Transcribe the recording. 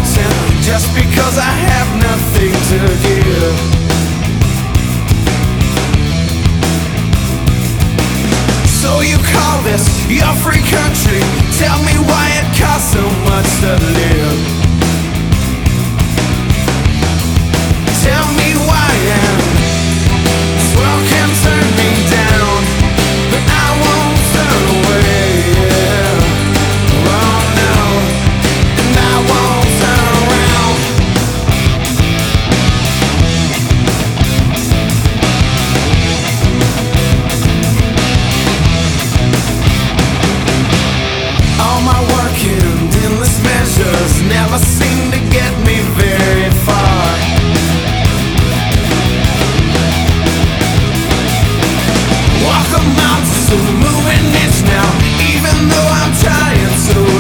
content just because I have nothing to give. So you call this your free country? Tell me why it costs so much to live. Tell me why, and this world can turn me down, but I won't turn away. Yeah. Oh no, and I won't turn around. All my work and endless measures never seem to get me very far. Walk a mountain, so moving itch now, even though I'm trying so